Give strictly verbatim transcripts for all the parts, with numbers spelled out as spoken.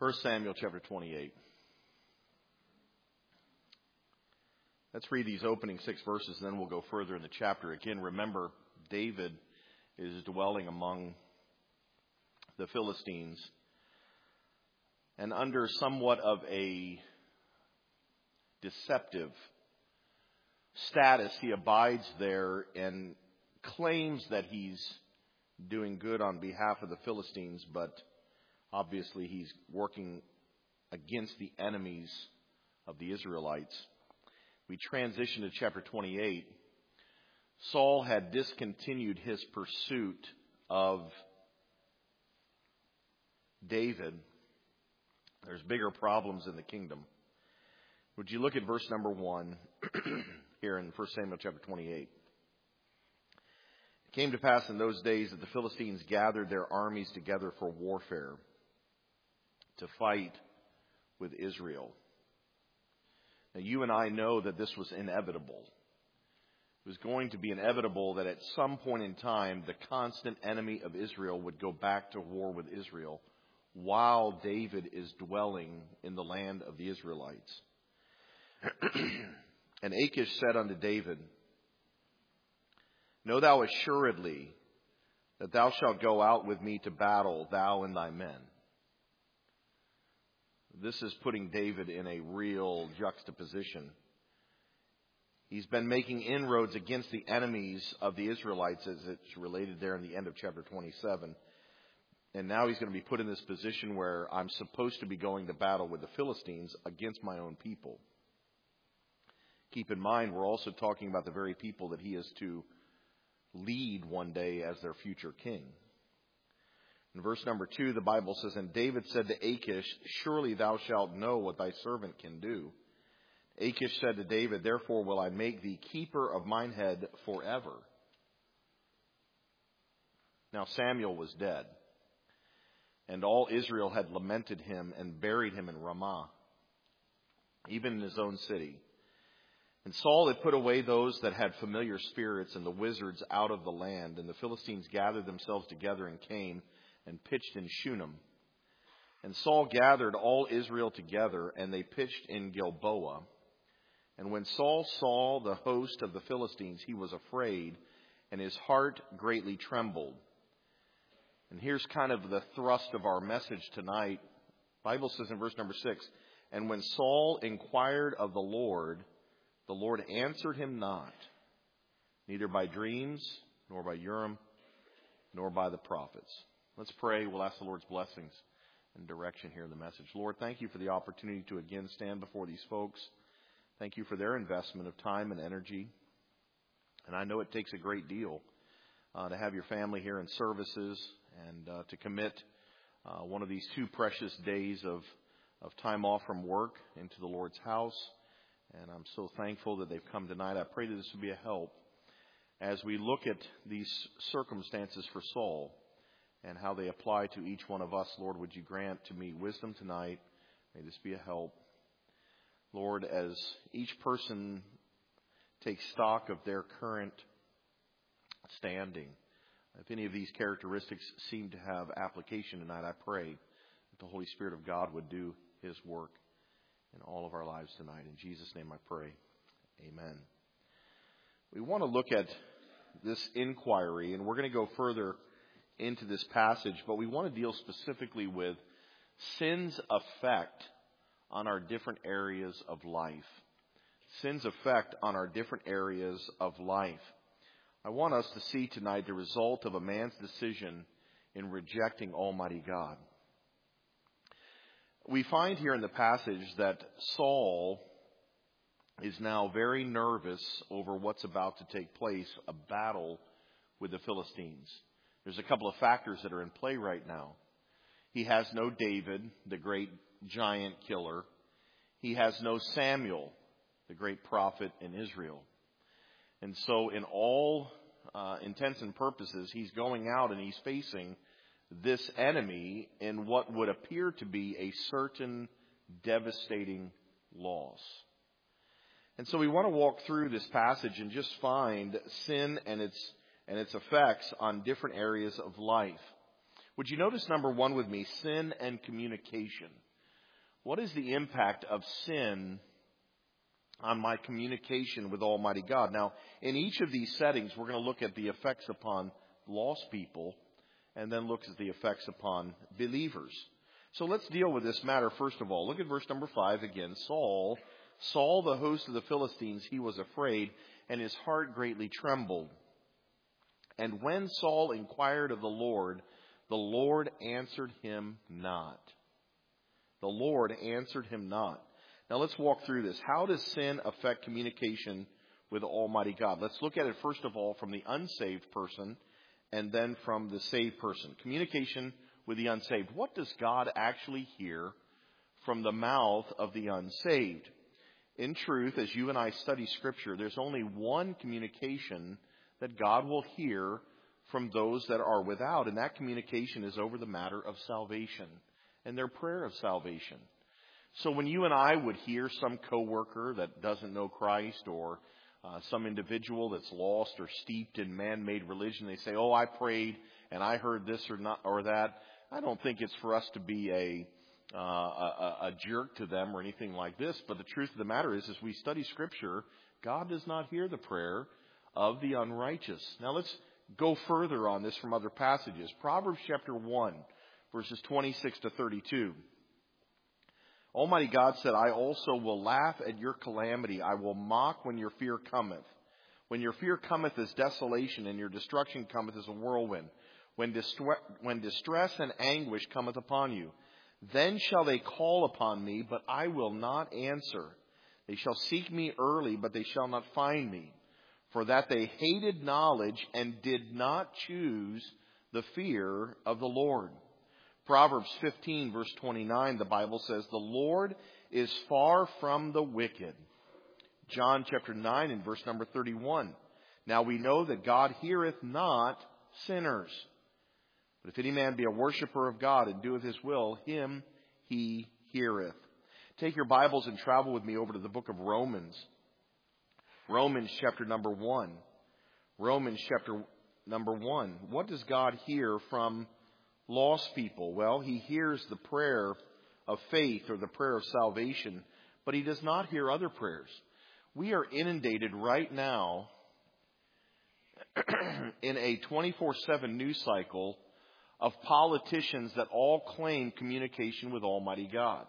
First Samuel chapter twenty-eight. Let's read these opening six verses, and then we'll go further in the chapter. Again, remember, David is dwelling among the Philistines, and under somewhat of a deceptive status, he abides there and claims that he's doing good on behalf of the Philistines, but obviously he's working against the enemies of the Israelites. We transition to chapter twenty-eight. Saul had discontinued his pursuit of David. There's bigger problems in the kingdom. Would you look at verse number one here in First Samuel chapter twenty-eight? It came to pass in those days that the Philistines gathered their armies together for warfare to fight with Israel. Now, you and I know that this was inevitable. It was going to be inevitable that at some point in time, the constant enemy of Israel would go back to war with Israel while David is dwelling in the land of the Israelites. And Achish said unto David, Know thou assuredly that thou shalt go out with me to battle, thou and thy men. This is putting David in a real juxtaposition. He's been making inroads against the enemies of the Israelites, as it's related there in the end of chapter twenty-seven. And now he's going to be put in this position where I'm supposed to be going to battle with the Philistines against my own people. Keep in mind, we're also talking about the very people that he is to lead one day as their future king. In verse number two, the Bible says, And David said to Achish, Surely thou shalt know what thy servant can do. Achish said to David, Therefore will I make thee keeper of mine head forever. Now Samuel was dead, and all Israel had lamented him and buried him in Ramah, even in his own city. And Saul had put away those that had familiar spirits and the wizards out of the land, and the Philistines gathered themselves together and came and pitched in Shunem. And Saul gathered all Israel together, and they pitched in Gilboa. And when Saul saw the host of the Philistines, he was afraid, and his heart greatly trembled. And here's kind of the thrust of our message tonight. The Bible says in verse number six, And when Saul inquired of the Lord, the Lord answered him not, neither by dreams, nor by Urim, nor by the prophets. Let's pray. We'll ask the Lord's blessings and direction here in the message. Lord, thank you for the opportunity to again stand before these folks. Thank you for their investment of time and energy. And I know it takes a great deal uh, to have your family here in services and uh, to commit uh, one of these two precious days of, of time off from work into the Lord's house. And I'm so thankful that they've come tonight. I pray that this will be a help as we look at these circumstances for Saul and how they apply to each one of us. Lord, would you grant to me wisdom tonight? May this be a help. Lord, as each person takes stock of their current standing, if any of these characteristics seem to have application tonight, I pray that the Holy Spirit of God would do his work in all of our lives tonight. In Jesus' name I pray. Amen. We want to look at this inquiry, and we're going to go further into this passage, but we want to deal specifically with sin's effect on our different areas of life. Sin's effect on our different areas of life. I want us to see tonight the result of a man's decision in rejecting Almighty God. We find here in the passage that Saul is now very nervous over what's about to take place, a battle with the Philistines. There's a couple of factors that are in play right now. He has no David, the great giant killer. He has no Samuel, the great prophet in Israel. And so in all uh, intents and purposes, he's going out and he's facing this enemy in what would appear to be a certain devastating loss. And so we want to walk through this passage and just find sin and its and its effects on different areas of life. Would you notice number one with me, sin and communication? What is the impact of sin on my communication with Almighty God? Now, in each of these settings, we're going to look at the effects upon lost people and then look at the effects upon believers. So let's deal with this matter first of all. Look at verse number five again. Saul saw the host of the Philistines. He was afraid, and his heart greatly trembled. And when Saul inquired of the Lord, the Lord answered him not. The Lord answered him not. Now let's walk through this. How does sin affect communication with Almighty God? Let's look at it first of all from the unsaved person and then from the saved person. Communication with the unsaved. What does God actually hear from the mouth of the unsaved? In truth, as you and I study Scripture, there's only one communication that God will hear from those that are without, and that communication is over the matter of salvation and their prayer of salvation. So when you and I would hear some coworker that doesn't know Christ, or uh, some individual that's lost or steeped in man-made religion, they say, "Oh, I prayed and I heard this or not or that." I don't think it's for us to be a uh, a, a jerk to them or anything like this. But the truth of the matter is, as we study Scripture, God does not hear the prayer of the unrighteous. Now let's go further on this from other passages. Proverbs chapter one, verses twenty-six to thirty-two. Almighty God said, "I also will laugh at your calamity. I will mock when your fear cometh. When your fear cometh as desolation, and your destruction cometh as a whirlwind. When, distre- when distress and anguish cometh upon you, then shall they call upon me, but I will not answer. They shall seek me early, but they shall not find me. For that they hated knowledge and did not choose the fear of the Lord." Proverbs fifteen, verse twenty-nine, the Bible says, "The Lord is far from the wicked." John chapter nine and verse number thirty-one. "Now we know that God heareth not sinners. But if any man be a worshiper of God and doeth his will, him he heareth." Take your Bibles and travel with me over to the book of Romans. Romans chapter number one. Romans chapter number one. What does God hear from lost people? Well, he hears the prayer of faith or the prayer of salvation, but he does not hear other prayers. We are inundated right now in a twenty-four seven news cycle of politicians that all claim communication with Almighty God.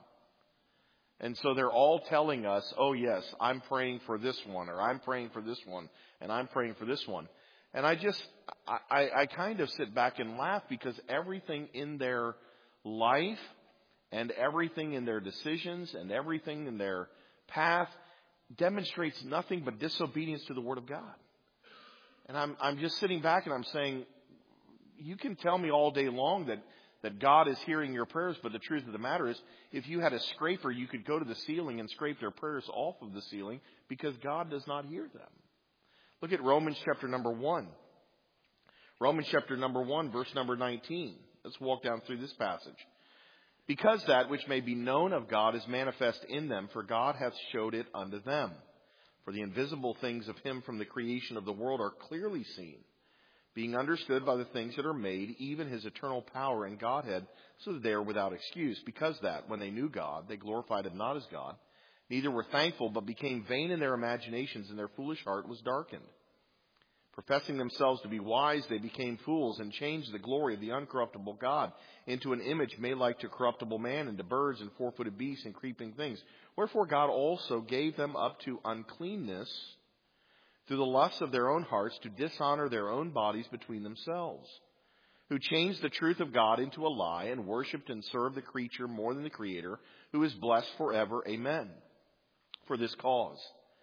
And so they're all telling us, "Oh yes, I'm praying for this one, or I'm praying for this one, and I'm praying for this one." And I just, I, I kind of sit back and laugh, because everything in their life and everything in their decisions and everything in their path demonstrates nothing but disobedience to the Word of God. And I'm, I'm just sitting back and I'm saying, you can tell me all day long that, that God is hearing your prayers, but the truth of the matter is, if you had a scraper, you could go to the ceiling and scrape their prayers off of the ceiling, because God does not hear them. Look at Romans chapter number one. Romans chapter number one, verse number nineteen. Let's walk down through this passage. "Because that which may be known of God is manifest in them, for God hath showed it unto them. For the invisible things of him from the creation of the world are clearly seen, being understood by the things that are made, even his eternal power and Godhead, so that they are without excuse. Because that, when they knew God, they glorified him not as God, neither were thankful, but became vain in their imaginations, and their foolish heart was darkened. Professing themselves to be wise, they became fools, and changed the glory of the uncorruptible God into an image made like to corruptible man, and to birds, and four-footed beasts, and creeping things. Wherefore God also gave them up to uncleanness through the lusts of their own hearts, to dishonor their own bodies between themselves, who changed the truth of God into a lie, and worshipped and served the creature more than the Creator, who is blessed forever. Amen. For this cause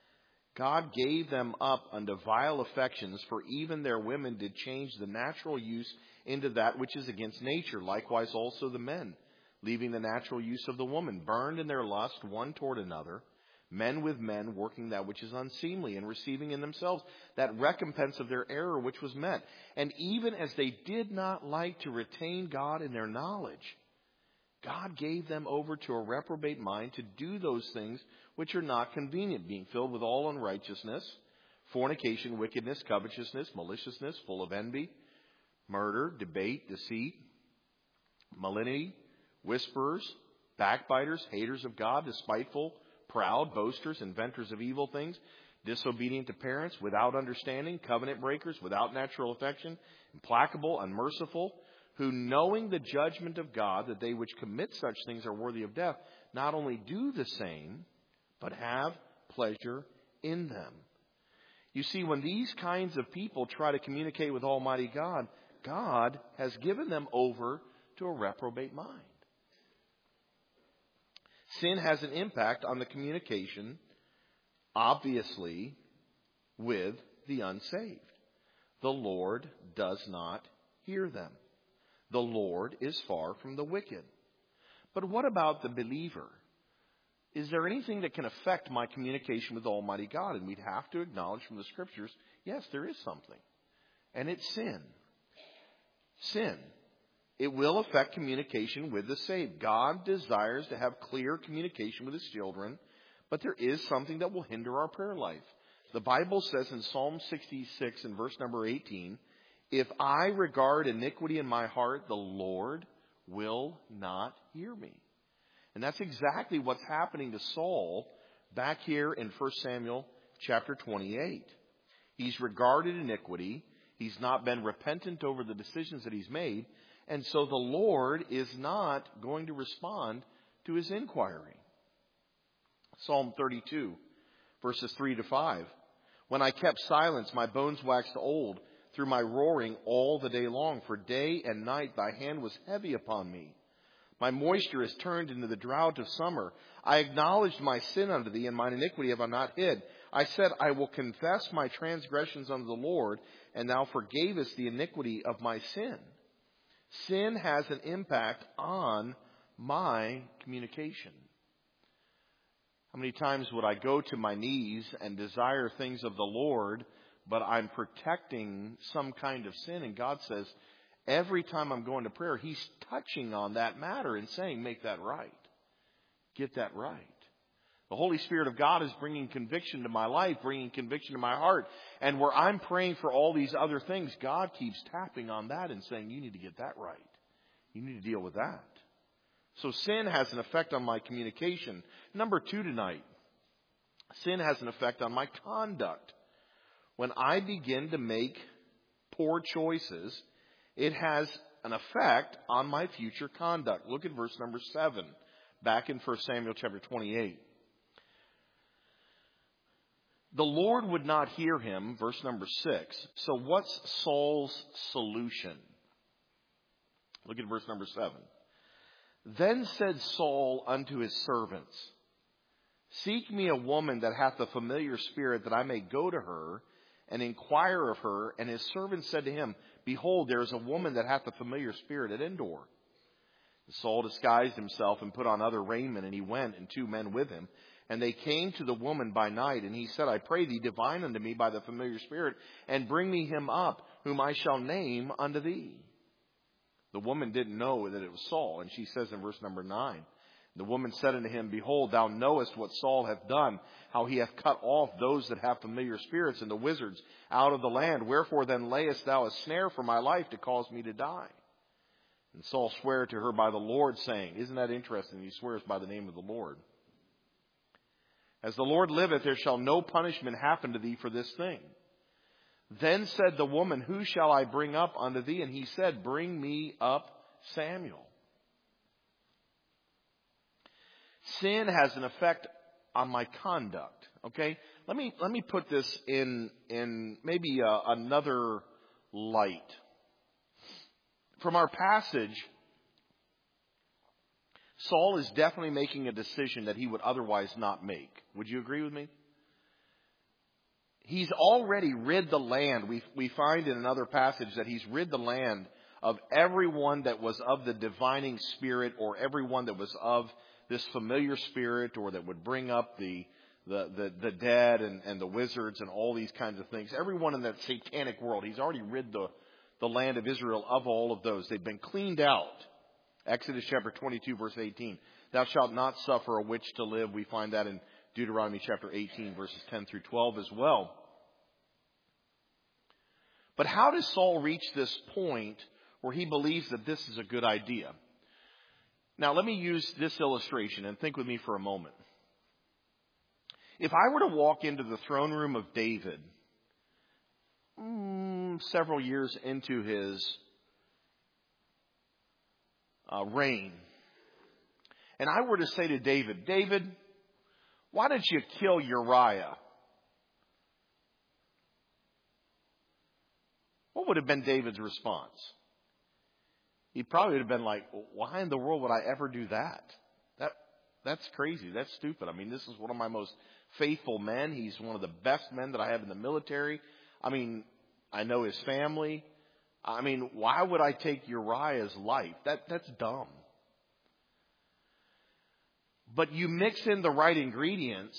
God gave them up unto vile affections, for even their women did change the natural use into that which is against nature. Likewise also the men, leaving the natural use of the woman, burned in their lust one toward another, men with men, working that which is unseemly, and receiving in themselves that recompense of their error which was meant. And even as they did not like to retain God in their knowledge, God gave them over to a reprobate mind to do those things which are not convenient, being filled with all unrighteousness, fornication, wickedness, covetousness, maliciousness, full of envy, murder, debate, deceit, malignity, whisperers, backbiters, haters of God, despiteful, proud, boasters, inventors of evil things, disobedient to parents, without understanding, covenant breakers, without natural affection, implacable, unmerciful, who knowing the judgment of God, that they which commit such things are worthy of death, not only do the same, but have pleasure in them. You see, when these kinds of people try to communicate with Almighty God, God has given them over to a reprobate mind. Sin has an impact on the communication, obviously, with the unsaved. The Lord does not hear them. The Lord is far from the wicked. But what about the believer? Is there anything that can affect my communication with Almighty God? And we'd have to acknowledge from the Scriptures, yes, there is something. And it's sin. Sin. It will affect communication with the saved. God desires to have clear communication with His children, but there is something that will hinder our prayer life. The Bible says in Psalm sixty-six and verse number eighteen, if I regard iniquity in my heart, the Lord will not hear me. And that's exactly what's happening to Saul back here in First Samuel chapter twenty-eight. He's regarded iniquity. He's not been repentant over the decisions that he's made. And so the Lord is not going to respond to his inquiry. Psalm thirty-two, verses three to five. When I kept silence, my bones waxed old through my roaring all the day long. For day and night thy hand was heavy upon me. My moisture is turned into the drought of summer. I acknowledged my sin unto thee, and mine iniquity have I not hid. I said, I will confess my transgressions unto the Lord, and thou forgavest the iniquity of my sin. Sin has an impact on my communication. How many times would I go to my knees and desire things of the Lord, but I'm protecting some kind of sin? And God says, every time I'm going to prayer, He's touching on that matter and saying, make that right. Get that right. The Holy Spirit of God is bringing conviction to my life, bringing conviction to my heart. And where I'm praying for all these other things, God keeps tapping on that and saying, you need to get that right. You need to deal with that. So sin has an effect on my communication. Number two tonight, sin has an effect on my conduct. When I begin to make poor choices, it has an effect on my future conduct. Look at verse number seven, back in First Samuel chapter twenty-eight. The Lord would not hear him, verse number six. So what's Saul's solution? Look at verse number seven. Then said Saul unto his servants, seek me a woman that hath a familiar spirit, that I may go to her and inquire of her. And his servants said to him, behold, there is a woman that hath a familiar spirit at Endor. And Saul disguised himself and put on other raiment, and he went, and two men with him. And they came to the woman by night, and he said, I pray thee, divine unto me by the familiar spirit, and bring me him up, whom I shall name unto thee. The woman didn't know that it was Saul, and she says in verse number nine, the woman said unto him, behold, thou knowest what Saul hath done, how he hath cut off those that have familiar spirits and the wizards out of the land. Wherefore then layest thou a snare for my life to cause me to die? And Saul sware to her by the Lord, saying, isn't that interesting? He swears by the name of the Lord. As the Lord liveth, there shall no punishment happen to thee for this thing. Then said the woman, who shall I bring up unto thee? And he said, bring me up Samuel. Sin has an effect on my conduct. Okay, let me let me put this in in maybe a, another light. From our passage, Saul is definitely making a decision that he would otherwise not make. Would you agree with me? He's already rid the land. We we find in another passage that he's rid the land of everyone that was of the divining spirit, or everyone that was of this familiar spirit, or that would bring up the the the, the dead and, and the wizards and all these kinds of things. Everyone in that satanic world, he's already rid the, the land of Israel of all of those. They've been cleaned out. Exodus chapter twenty-two, verse eighteen. Thou shalt not suffer a witch to live. We find that in Deuteronomy chapter eighteen, verses ten through twelve as well. But how does Saul reach this point where he believes that this is a good idea? Now, let me use this illustration and think with me for a moment. If I were to walk into the throne room of David mm, several years into his uh, reign, and I were to say to David, David, why did you kill Uriah? What would have been David's response? He probably would have been like, why in the world would I ever do that? That that's crazy. That's stupid. I mean, this is one of my most faithful men. He's one of the best men that I have in the military. I mean, I know his family. I mean, why would I take Uriah's life? That that's dumb. But you mix in the right ingredients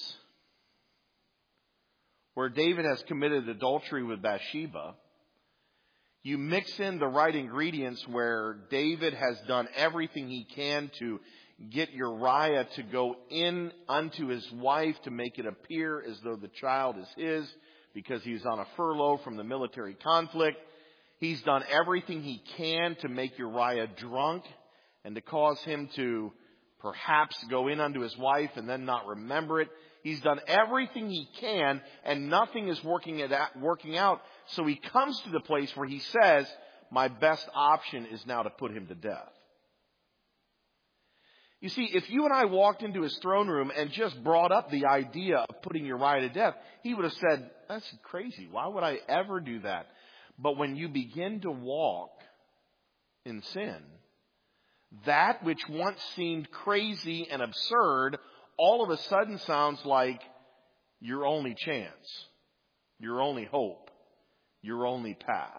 where David has committed adultery with Bathsheba. You mix in the right ingredients where David has done everything he can to get Uriah to go in unto his wife to make it appear as though the child is his because he's on a furlough from the military conflict. He's done everything he can to make Uriah drunk and to cause him to perhaps go in unto his wife and then not remember it. He's done everything he can and nothing is working it out, working out. So he comes to the place where he says, my best option is now to put him to death. You see, if you and I walked into his throne room and just brought up the idea of putting Uriah to death, he would have said, that's crazy. Why would I ever do that? But when you begin to walk in sin, that which once seemed crazy and absurd all of a sudden sounds like your only chance, your only hope, your only path.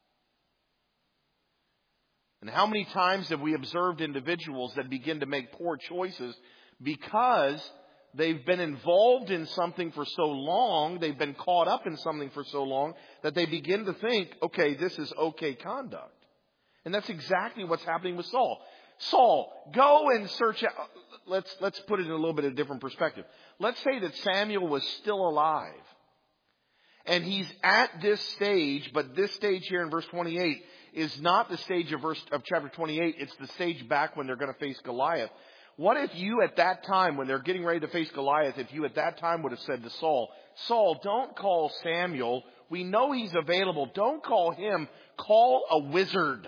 And how many times have we observed individuals that begin to make poor choices because they've been involved in something for so long, they've been caught up in something for so long, that they begin to think, okay, this is okay conduct. And that's exactly what's happening with Saul. Saul, go and search out. Let's, let's put it in a little bit of a different perspective. Let's say that Samuel was still alive. And he's at this stage, but this stage here in verse twenty-eight is not the stage of verse of chapter twenty-eight. It's the stage back when they're going to face Goliath. What if you at that time, when they're getting ready to face Goliath, if you at that time would have said to Saul, Saul, don't call Samuel. We know he's available. Don't call him. Call a wizard.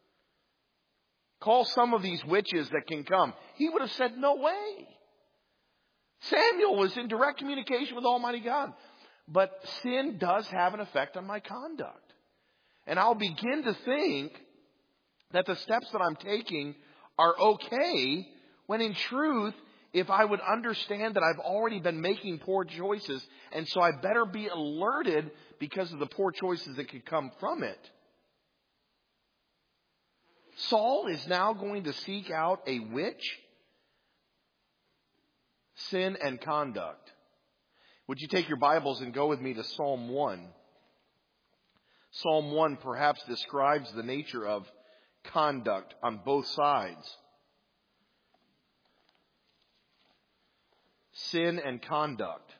Call some of these witches that can come. He would have said, no way. Samuel was in direct communication with Almighty God. But sin does have an effect on my conduct. And I'll begin to think that the steps that I'm taking are okay, when in truth, if I would understand that I've already been making poor choices, and so I better be alerted because of the poor choices that could come from it. Saul is now going to seek out a witch, sin, and conduct. Would you take your Bibles and go with me to Psalm one? Psalm one perhaps describes the nature of conduct on both sides. Sin and conduct.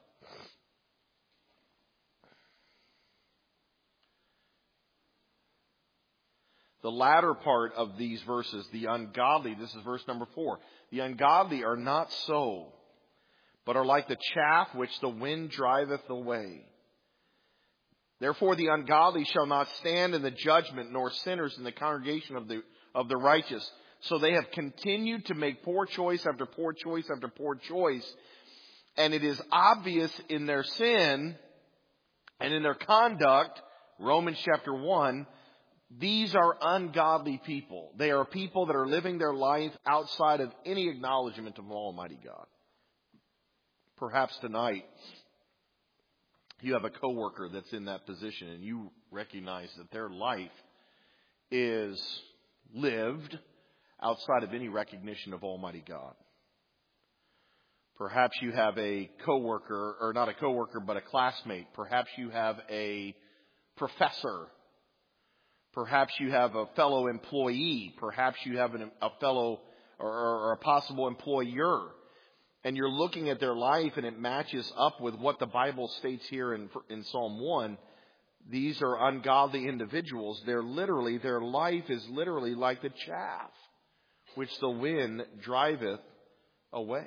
The latter part of these verses, the ungodly, this is verse number four. The ungodly are not so, but are like the chaff which the wind driveth away. Therefore the ungodly shall not stand in the judgment, nor sinners in the congregation of the of the righteous. So they have continued to make poor choice after poor choice after poor choice. And it is obvious in their sin and in their conduct, Romans chapter one, these are ungodly people. They are people that are living their life outside of any acknowledgement of Almighty God. Perhaps tonight you have a coworker that's in that position and you recognize that their life is lived outside of any recognition of Almighty God. Perhaps you have a coworker, or not a coworker, but a classmate. Perhaps you have a professor. Perhaps you have a fellow employee. Perhaps you have an, a fellow or, or a possible employer. And you're looking at their life and it matches up with what the Bible states here in, in Psalm one. These are ungodly individuals. They're literally, their life is literally like the chaff, which the wind driveth away.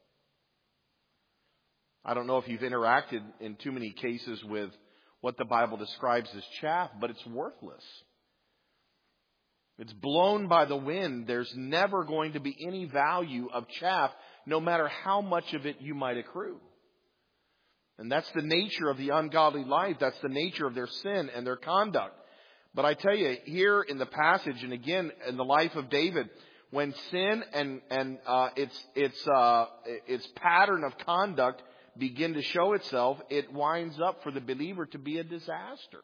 I don't know if you've interacted in too many cases with what the Bible describes as chaff, but it's worthless. It's blown by the wind. There's never going to be any value of chaff, no matter how much of it you might accrue. And that's the nature of the ungodly life. That's the nature of their sin and their conduct. But I tell you, here in the passage, and again in the life of David, when sin and and uh, its its uh, its pattern of conduct begin to show itself, it winds up for the believer to be a disaster.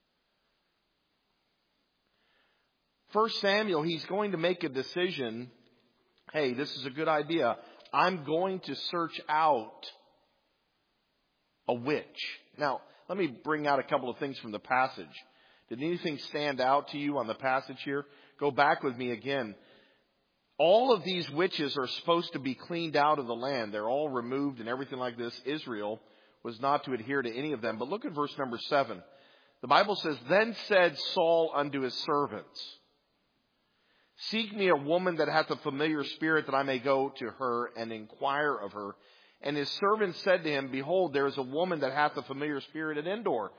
First Samuel, he's going to make a decision. Hey, this is a good idea. I'm going to search out a witch. Now, let me bring out a couple of things from the passage. Did anything stand out to you on the passage here? Go back with me again. All of these witches are supposed to be cleaned out of the land. They're all removed and everything like this. Israel was not to adhere to any of them. But look at verse number seven. The Bible says, Then said Saul unto his servants, Seek me a woman that hath a familiar spirit, that I may go to her and inquire of her. And his servants said to him, Behold, there is a woman that hath a familiar spirit at Endor.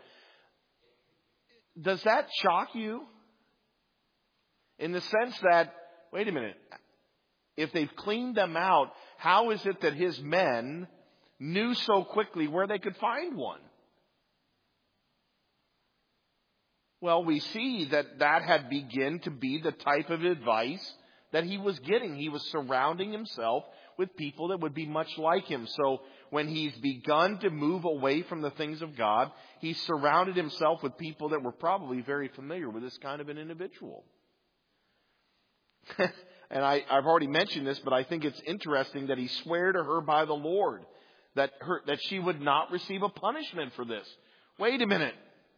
Does that shock you? In the sense that, wait a minute, if they've cleaned them out, how is it that his men knew so quickly where they could find one? Well, we see that that had begun to be the type of advice that he was getting. He was surrounding himself with people that would be much like him. So when he's begun to move away from the things of God, he surrounded himself with people that were probably very familiar with this kind of an individual. And I, I've already mentioned this, but I think it's interesting that he swore to her by the Lord that her, that she would not receive a punishment for this. Wait a minute.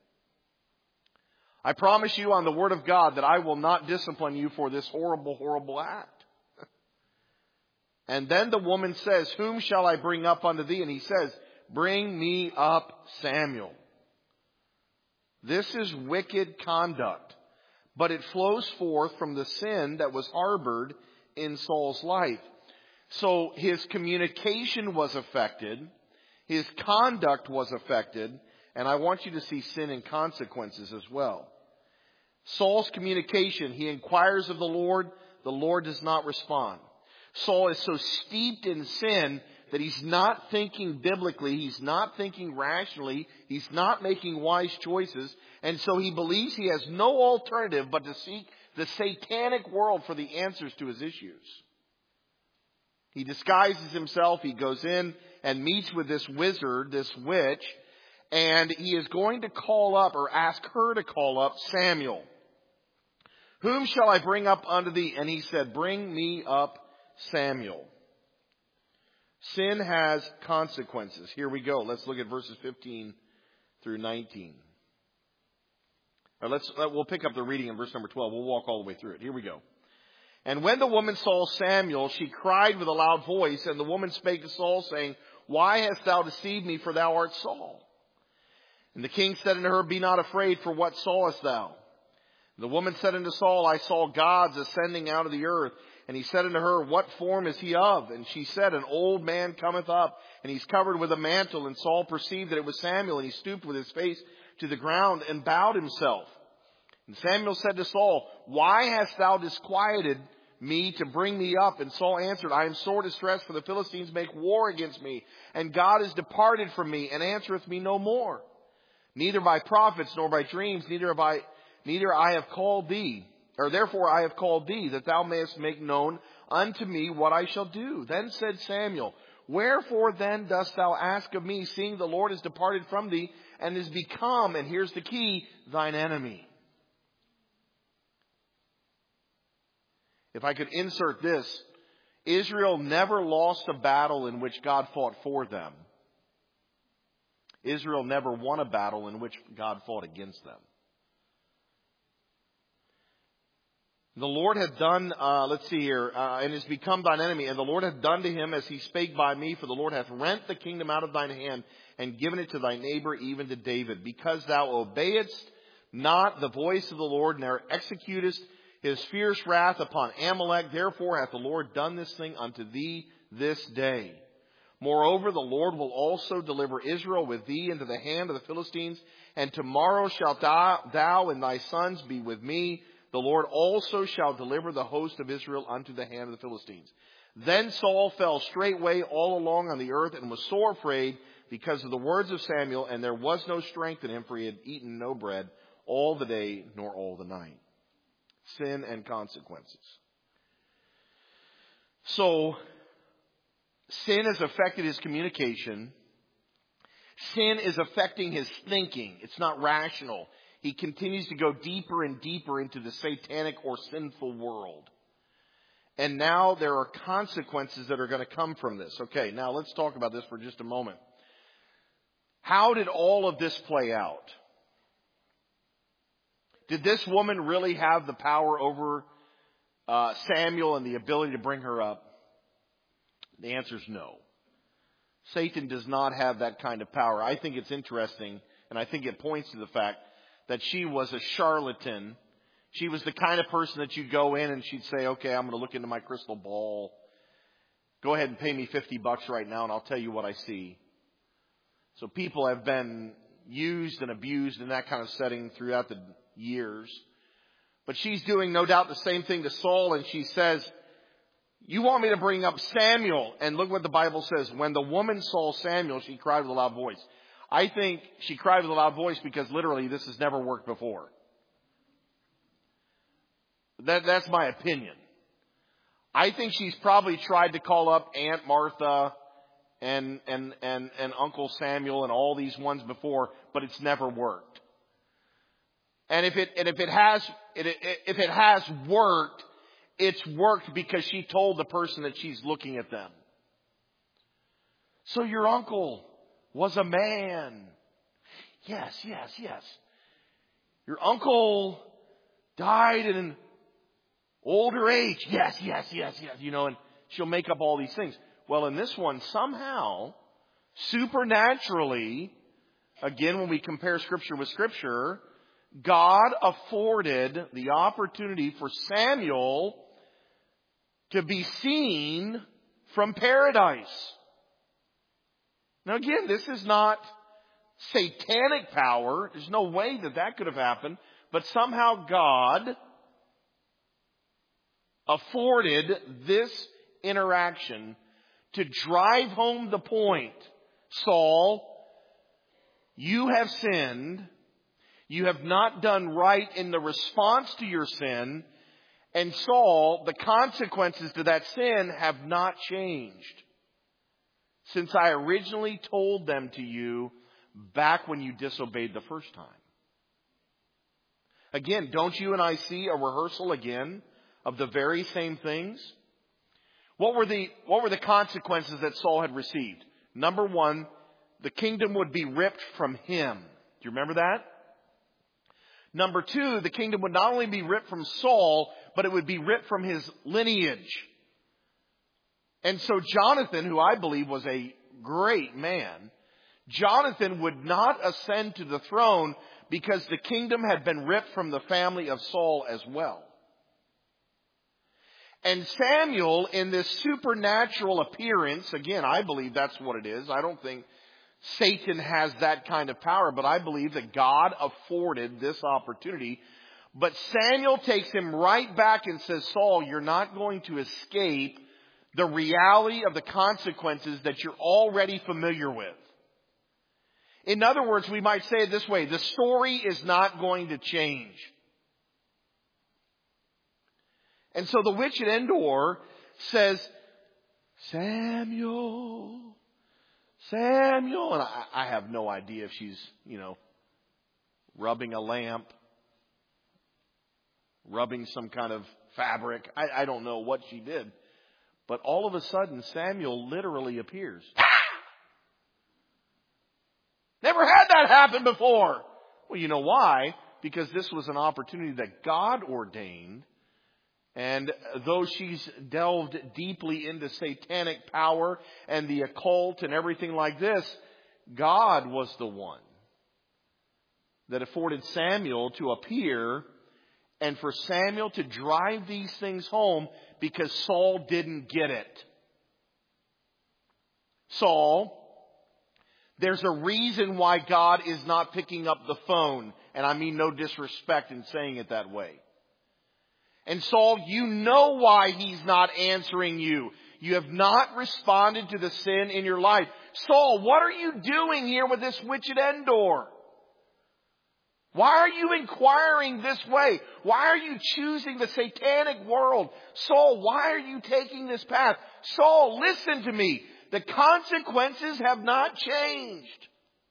I promise you on the word of God that I will not discipline you for this horrible, horrible act. And then the woman says, Whom shall I bring up unto thee? And he says, Bring me up Samuel. This is wicked conduct, but it flows forth from the sin that was harbored in Saul's life. So his communication was affected. His conduct was affected. And I want you to see sin and consequences as well. Saul's communication, he inquires of the Lord. The Lord does not respond. Saul is so steeped in sin that he's not thinking biblically. He's not thinking rationally. He's not making wise choices. And so he believes he has no alternative but to seek the satanic world for the answers to his issues. He disguises himself. He goes in and meets with this wizard, this witch. And he is going to call up, or ask her to call up, Samuel. Whom shall I bring up unto thee? And he said, Bring me up Samuel. Sin has consequences. Here we go. Let's look at verses fifteen through nineteen. Or let's, we'll pick up the reading in verse number twelve. We'll walk all the way through it. Here we go. And when the woman saw Samuel, she cried with a loud voice. And the woman spake to Saul, saying, Why hast thou deceived me? For thou art Saul. And the king said unto her, Be not afraid, for what sawest thou? And the woman said unto Saul, I saw gods ascending out of the earth. And he said unto her, What form is he of? And she said, An old man cometh up, and he's covered with a mantle. And Saul perceived that it was Samuel, and he stooped with his face to the ground and bowed himself. And Samuel said to Saul, Why hast thou disquieted me to bring me up? And Saul answered, I am sore distressed, for the Philistines make war against me, and God is departed from me, and answereth me no more. Neither by prophets nor by dreams, neither have I, neither I have called thee, or therefore I have called thee, that thou mayest make known unto me what I shall do. Then said Samuel, Wherefore then dost thou ask of me, seeing the Lord is departed from thee, and is become, and here's the key, thine enemy? If I could insert this, Israel never lost a battle in which God fought for them. Israel never won a battle in which God fought against them. The Lord had done, uh, let's see here, uh, and is become thine enemy. And the Lord hath done to him as he spake by me. For the Lord hath rent the kingdom out of thine hand, and given it to thy neighbor, even to David. Because thou obeyedst not the voice of the Lord, nor executest his fierce wrath upon Amalek. Therefore hath the Lord done this thing unto thee this day. Moreover, the Lord will also deliver Israel with thee into the hand of the Philistines. And tomorrow shalt thou, thou and thy sons be with me. The Lord also shall deliver the host of Israel unto the hand of the Philistines. Then Saul fell straightway all along on the earth and was sore afraid because of the words of Samuel. And there was no strength in him, for he had eaten no bread all the day nor all the night. Sin and consequences. So, sin has affected his communication. Sin is affecting his thinking. It's not rational. He continues to go deeper and deeper into the satanic or sinful world. And now there are consequences that are going to come from this. Okay, now let's talk about this for just a moment. How did all of this play out? Did this woman really have the power over uh, Samuel and the ability to bring her up? The answer is no. Satan does not have that kind of power. I think it's interesting, and I think it points to the fact that she was a charlatan. She was the kind of person that you'd go in and she'd say, okay, I'm going to look into my crystal ball. Go ahead and pay me fifty bucks right now and I'll tell you what I see. So people have been used and abused in that kind of setting throughout the years. But she's doing no doubt the same thing to Saul, and she says, you want me to bring up Samuel? And look what the Bible says. When the woman saw Samuel, she cried with a loud voice. I think she cried with a loud voice because literally this has never worked before. That, that's my opinion. I think she's probably tried to call up Aunt Martha and, and, and, and Uncle Samuel and all these ones before, but it's never worked. And if it, and if it has, if it has worked, it's worked because she told the person that she's looking at them. So your uncle was a man. Yes, yes, yes. Your uncle died in an older age. Yes, yes, yes, yes. You know, and she'll make up all these things. Well, in this one, somehow, supernaturally, again, when we compare Scripture with Scripture, God afforded the opportunity for Samuel to be seen from paradise. Now again, this is not satanic power. There's no way that that could have happened. But somehow God afforded this interaction to drive home the point. Saul, you have sinned. You have not done right in the response to your sin. And Saul, the consequences to that sin have not changed since I originally told them to you back when you disobeyed the first time. Again, don't you and I see a rehearsal again of the very same things? What were the, what were the consequences that Saul had received? Number one, the kingdom would be ripped from him. Do you remember that? Number two, the kingdom would not only be ripped from Saul, but it would be ripped from his lineage. And so Jonathan, who I believe was a great man, Jonathan would not ascend to the throne because the kingdom had been ripped from the family of Saul as well. And Samuel, in this supernatural appearance, again, I believe that's what it is. I don't think Satan has that kind of power, but I believe that God afforded this opportunity. But Samuel takes him right back and says, Saul, you're not going to escape the reality of the consequences that you're already familiar with. In other words, we might say it this way, the story is not going to change. And so the witch at Endor says, Samuel, Samuel. And I, I have no idea if she's, you know, rubbing a lamp, rubbing some kind of fabric. I, I don't know what she did. But all of a sudden, Samuel literally appears. Never had that happen before. Well, you know why? Because this was an opportunity that God ordained. And though she's delved deeply into satanic power and the occult and everything like this, God was the one that afforded Samuel to appear and for Samuel to drive these things home because Saul didn't get it. Saul, there's a reason why God is not picking up the phone. And I mean no disrespect in saying it that way. And Saul, you know why He's not answering you. You have not responded to the sin in your life. Saul, what are you doing here with this witch at Endor? Why are you inquiring this way? Why are you choosing the satanic world? Saul, why are you taking this path? Saul, listen to me. The consequences have not changed.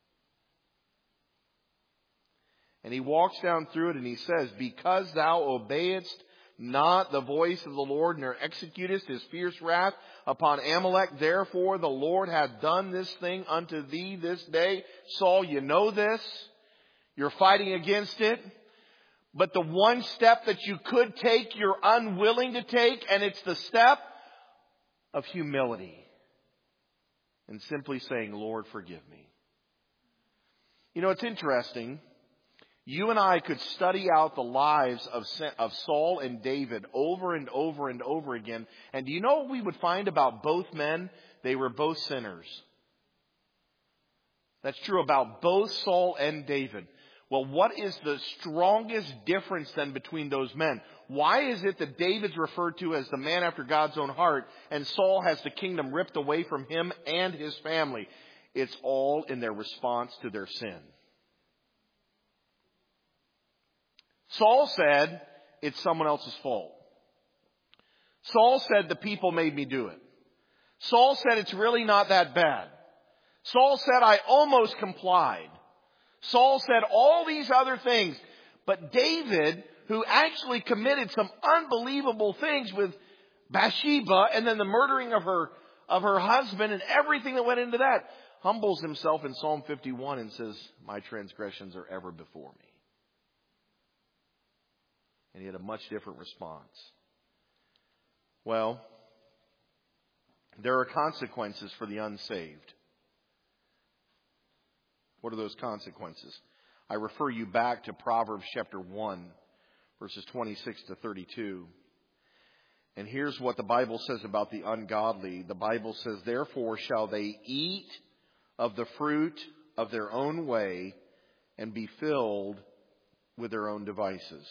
And he walks down through it and he says, because thou obeyedst not the voice of the Lord, nor executest His fierce wrath upon Amalek, therefore the Lord hath done this thing unto thee this day. Saul, you know this. You're fighting against it. But the one step that you could take, you're unwilling to take, and it's the step of humility. And simply saying, Lord, forgive me. You know, it's interesting. You and I could study out the lives of, of Saul and David over and over and over again. And do you know what we would find about both men? They were both sinners. That's true about both Saul and David. Well, what is the strongest difference then between those men? Why is it that David's referred to as the man after God's own heart and Saul has the kingdom ripped away from him and his family? It's all in their response to their sin. Saul said, it's someone else's fault. Saul said, the people made me do it. Saul said, it's really not that bad. Saul said, I almost complied. Saul said all these other things. But David, who actually committed some unbelievable things with Bathsheba and then the murdering of her, of her husband and everything that went into that, humbles himself in Psalm fifty-one and says, my transgressions are ever before me. And he had a much different response. Well, there are consequences for the unsaved. What are those consequences? I refer you back to Proverbs chapter one, verses twenty-six to thirty-two. And here's what the Bible says about the ungodly. The Bible says, therefore shall they eat of the fruit of their own way and be filled with their own devices.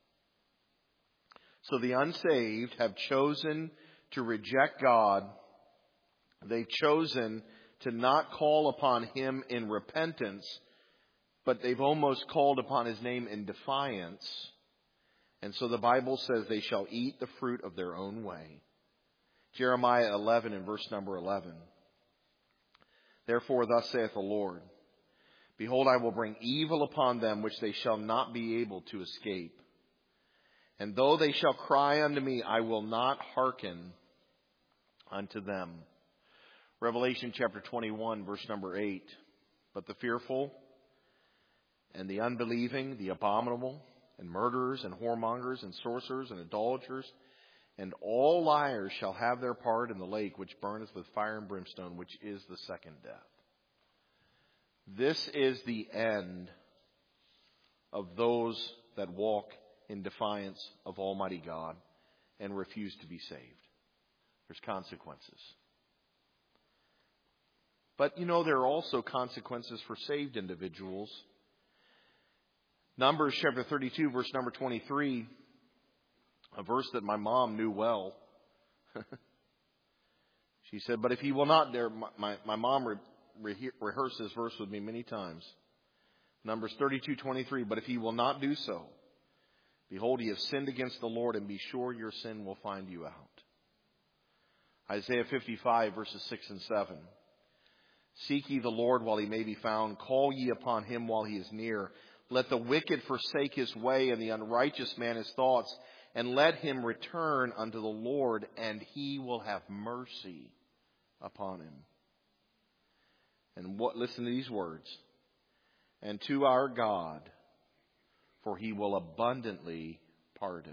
So the unsaved have chosen to reject God. They've chosen to not call upon Him in repentance, but they've almost called upon His name in defiance. And so the Bible says they shall eat the fruit of their own way. Jeremiah eleven and verse number eleven. Therefore thus saith the Lord, behold, I will bring evil upon them which they shall not be able to escape. And though they shall cry unto me, I will not hearken unto them. Revelation chapter twenty-one, verse number eight. But the fearful and the unbelieving, the abominable, and murderers, and whoremongers, and sorcerers, and idolaters, and all liars shall have their part in the lake which burneth with fire and brimstone, which is the second death. This is the end of those that walk in defiance of Almighty God and refuse to be saved. There's consequences. But you know, there are also consequences for saved individuals. Numbers chapter thirty-two, verse number twenty-three, a verse that my mom knew well. She said, but if he will not dare, my, my mom re, re, rehearsed this verse with me many times. Numbers thirty-two, twenty-three, but if he will not do so, behold, ye have sinned against the Lord, and be sure your sin will find you out. Isaiah fifty-five, verses six and seven. Seek ye the Lord while he may be found. Call ye upon him while he is near. Let the wicked forsake his way, and the unrighteous man his thoughts. And let him return unto the Lord, and he will have mercy upon him. And what? Listen to these words. And to our God, for he will abundantly pardon.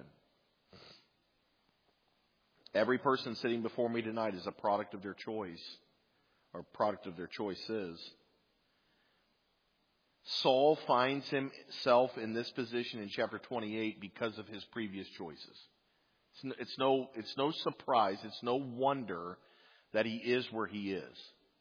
Every person sitting before me tonight is a product of their choice, or product of their choices. Saul finds himself in this position in chapter twenty-eight because of his previous choices. It's no, it's no surprise, it's no wonder that he is where he is.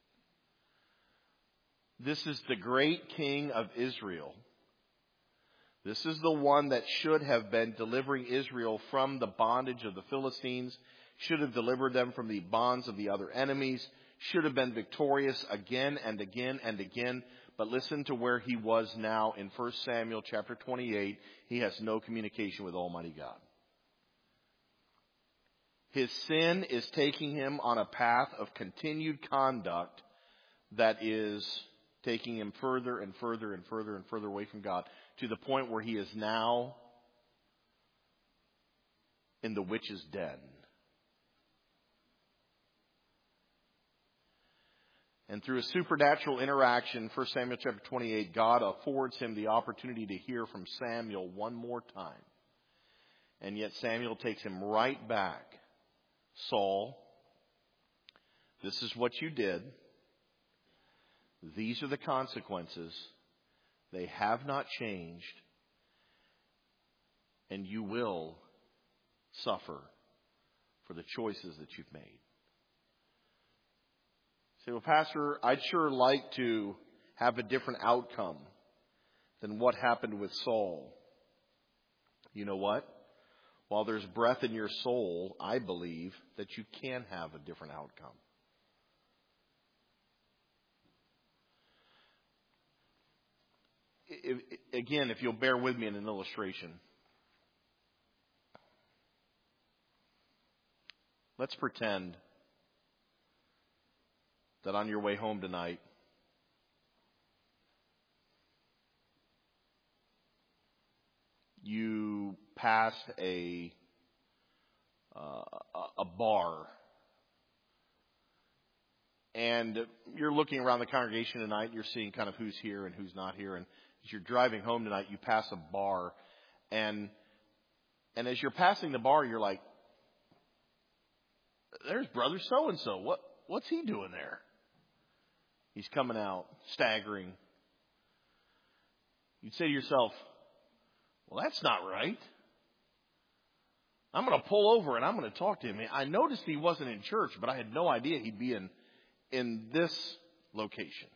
This is the great king of Israel. This is the one that should have been delivering Israel from the bondage of the Philistines, should have delivered them from the bonds of the other enemies, should have been victorious again and again and again. But listen to where he was now in First Samuel chapter twenty-eight. He has no communication with Almighty God. His sin is taking him on a path of continued conduct that is taking him further and further and further and further away from God, to the point where he is now in the witch's den. And through a supernatural interaction, First Samuel chapter twenty-eight, God affords him the opportunity to hear from Samuel one more time. And yet Samuel takes him right back. Saul, this is what you did. These are the consequences. They have not changed. And you will suffer for the choices that you've made. Say, well, Pastor, I'd sure like to have a different outcome than what happened with Saul. You know what? While there's breath in your soul, I believe that you can have a different outcome. If, again, if you'll bear with me in an illustration. Let's pretend that on your way home tonight, you passed a uh, a bar, and you're looking around the congregation tonight, and you're seeing kind of who's here and who's not here. And as you're driving home tonight, you pass a bar, and and as you're passing the bar, you're like, "There's brother so and so. What what's he doing there?" He's coming out, staggering. You'd say to yourself, well, that's not right. I'm going to pull over and I'm going to talk to him. I noticed he wasn't in church, but I had no idea he'd be in, in this location.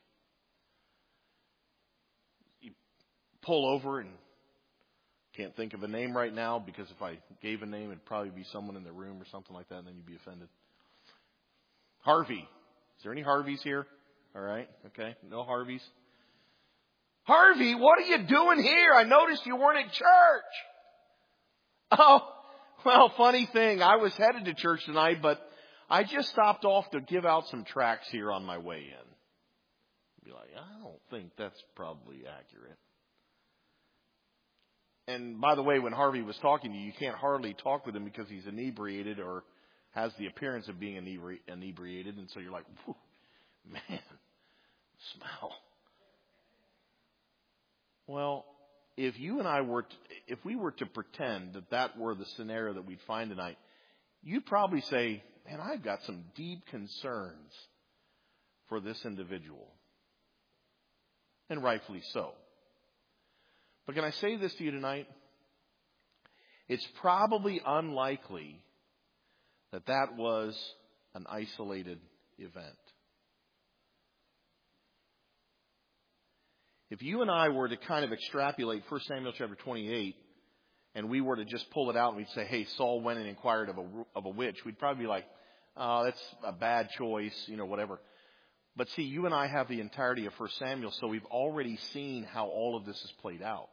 You pull over and can't think of a name right now, because if I gave a name, it'd probably be someone in the room or something like that, and then you'd be offended. Harvey. Is there any Harveys here? All right. Okay. No Harveys. Harvey, what are you doing here? I noticed you weren't at church. Oh, well, funny thing. I was headed to church tonight, but I just stopped off to give out some tracts here on my way in. You'd be like, I don't think that's probably accurate. And by the way, when Harvey was talking to you, you can't hardly talk with him because he's inebriated or has the appearance of being inebri- inebriated. And so you're like, man, smell. Well, if you and I were, to, if we were to pretend that that were the scenario that we'd find tonight, you'd probably say, man, I've got some deep concerns for this individual. And rightfully so. But can I say this to you tonight? It's probably unlikely that that was an isolated event. If you and I were to kind of extrapolate First Samuel chapter twenty-eight, and we were to just pull it out and we'd say, hey, Saul went and inquired of a, of a witch, we'd probably be like, oh, that's a bad choice, you know, whatever. But see, you and I have the entirety of First Samuel, so we've already seen how all of this is played out.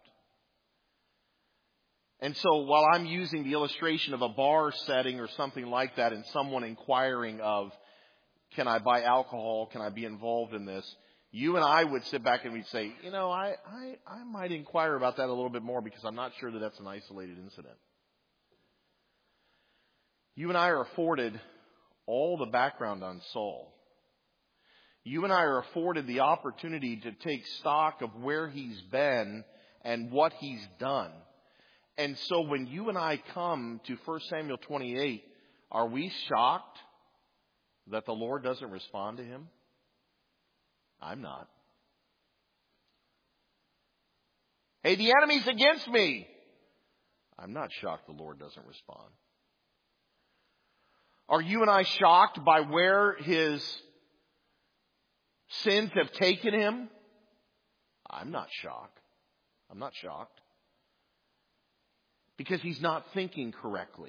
And so while I'm using the illustration of a bar setting or something like that, and someone inquiring of, can I buy alcohol, can I be involved in this? You and I would sit back and we'd say, you know, I, I, I might inquire about that a little bit more, because I'm not sure that that's an isolated incident. You and I are afforded all the background on Saul. You and I are afforded the opportunity to take stock of where he's been and what he's done. And so when you and I come to First Samuel twenty-eight, are we shocked that the Lord doesn't respond to him? I'm not. Hey, the enemy's against me. I'm not shocked the Lord doesn't respond. Are you and I shocked by where his sins have taken him? I'm not shocked. I'm not shocked. Because he's not thinking correctly.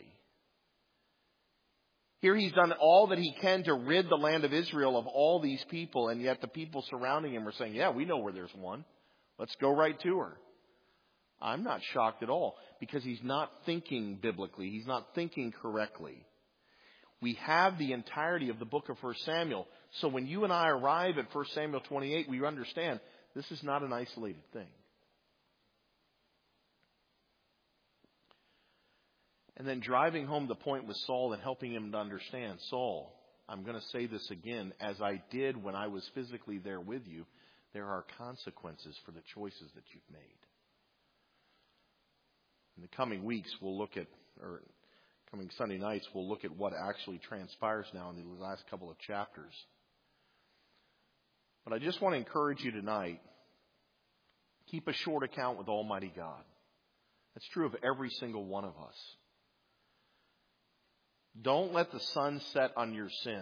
Here he's done all that he can to rid the land of Israel of all these people, and yet the people surrounding him are saying, yeah, we know where there's one. Let's go right to her. I'm not shocked at all, because he's not thinking biblically. He's not thinking correctly. We have the entirety of the book of First Samuel. So when you and I arrive at First Samuel twenty-eight, we understand this is not an isolated thing. And then driving home the point with Saul and helping him to understand, Saul, I'm going to say this again, as I did when I was physically there with you, there are consequences for the choices that you've made. In the coming weeks, we'll look at, or coming Sunday nights, we'll look at what actually transpires now in the last couple of chapters. But I just want to encourage you tonight, keep a short account with Almighty God. That's true of every single one of us. Don't let the sun set on your sin.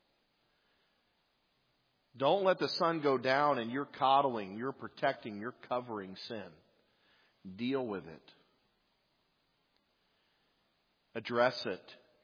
Don't let the sun go down and you're coddling, you're protecting, you're covering sin. Deal with it. Address it.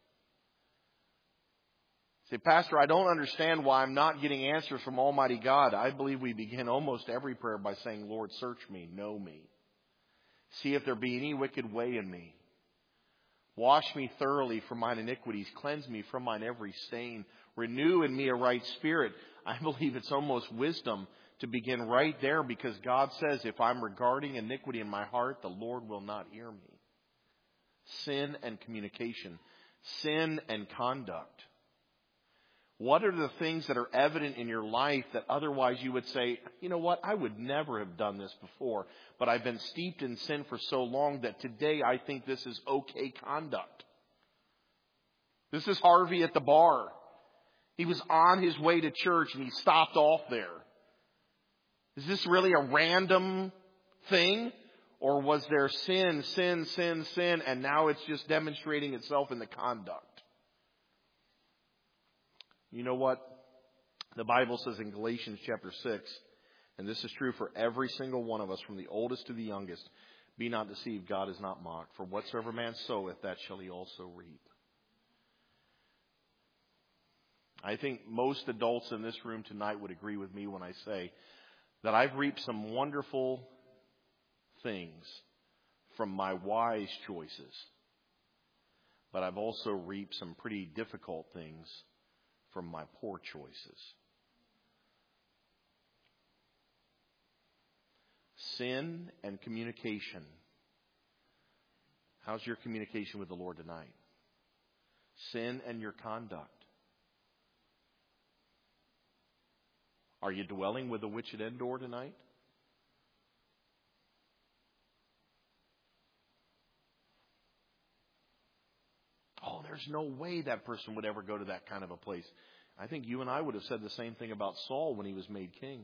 Say, Pastor, I don't understand why I'm not getting answers from Almighty God. I believe we begin almost every prayer by saying, Lord, search me, know me. See if there be any wicked way in me. Wash me thoroughly from mine iniquities. Cleanse me from mine every stain. Renew in me a right spirit. I believe it's almost wisdom to begin right there, because God says if I'm regarding iniquity in my heart, the Lord will not hear me. Sin and communication. Sin and conduct. What are the things that are evident in your life that otherwise you would say, you know what, I would never have done this before, but I've been steeped in sin for so long that today I think this is okay conduct. This is Harvey at the bar. He was on his way to church and he stopped off there. Is this really a random thing? Or was there sin, sin, sin, sin, and now it's just demonstrating itself in the conduct? You know what? The Bible says in Galatians chapter six, and this is true for every single one of us, from the oldest to the youngest, be not deceived, God is not mocked. For whatsoever man soweth, that shall he also reap. I think most adults in this room tonight would agree with me when I say that I've reaped some wonderful things from my wise choices, but I've also reaped some pretty difficult things from my poor choices. Sin and communication. How's your communication with the Lord tonight? Sin and your conduct. Are you dwelling with the witch at Endor tonight? Oh, there's no way that person would ever go to that kind of a place. I think you and I would have said the same thing about Saul when he was made king.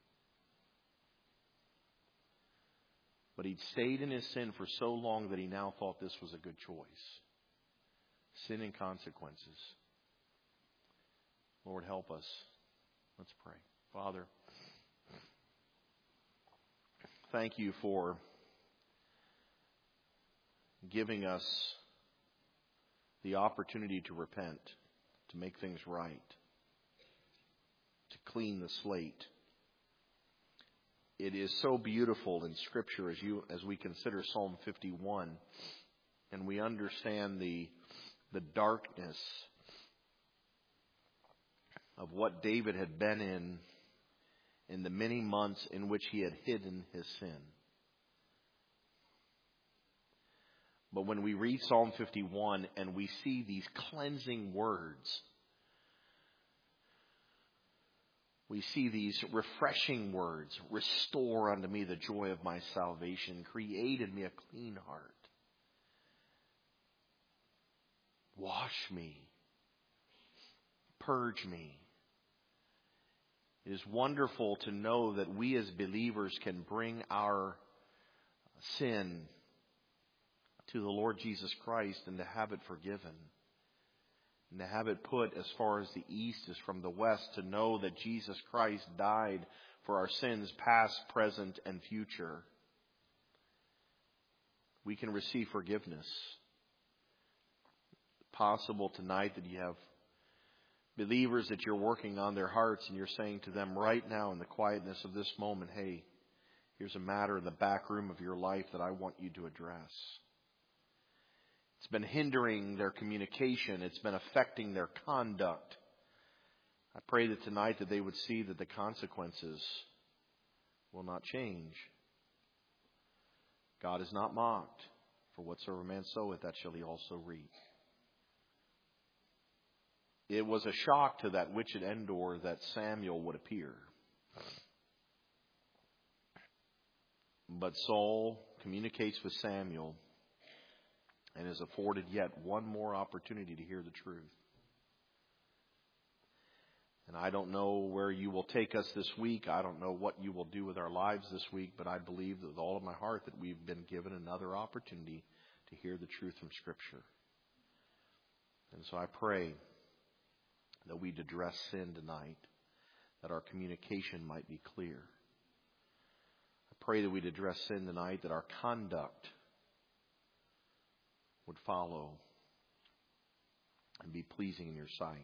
But he'd stayed in his sin for so long that he now thought this was a good choice. Sin and consequences. Lord, help us. Let's pray. Father, thank you for giving us the opportunity to repent, to make things right, to clean the slate. It is so beautiful in Scripture as you as we consider Psalm fifty-one, and we understand the the darkness of what David had been in in the many months in which he had hidden his sin. But when we read Psalm fifty-one and we see these cleansing words, we see these refreshing words, restore unto me the joy of my salvation, create in me a clean heart, wash me, purge me. It is wonderful to know that we as believers can bring our sin to the Lord Jesus Christ and to have it forgiven. And to have it put as far as the east is from the west, to know that Jesus Christ died for our sins, past, present, and future. We can receive forgiveness. Possible tonight that you have believers that you're working on their hearts and you're saying to them right now in the quietness of this moment, hey, here's a matter in the back room of your life that I want you to address. It's been hindering their communication. It's been affecting their conduct. I pray that tonight that they would see that the consequences will not change. God is not mocked. For whatsoever man soweth, that shall he also reap. It was a shock to that witch at Endor that Samuel would appear. But Saul communicates with Samuel and is afforded yet one more opportunity to hear the truth. And I don't know where you will take us this week. I don't know what you will do with our lives this week, but I believe with all of my heart that we've been given another opportunity to hear the truth from Scripture. And so I pray that we'd address sin tonight, that our communication might be clear. I pray that we'd address sin tonight, that our conduct would follow and be pleasing in your sight.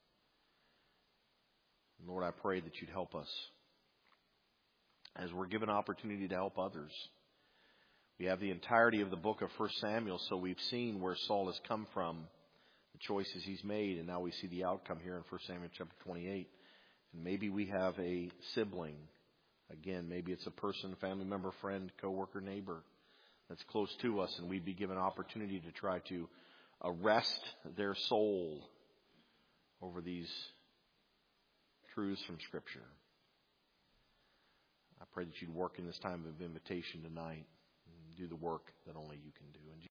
And Lord, I pray that you'd help us as we're given opportunity to help others. We have the entirety of the book of First Samuel, so we've seen where Saul has come from, the choices he's made, and now we see the outcome here in First Samuel chapter twenty-eight. And maybe we have a sibling. Again, maybe it's a person, family member, friend, coworker, neighbor that's close to us, and we'd be given opportunity to try to arrest their soul over these truths from Scripture. I pray that you'd work in this time of invitation tonight and do the work that only you can do.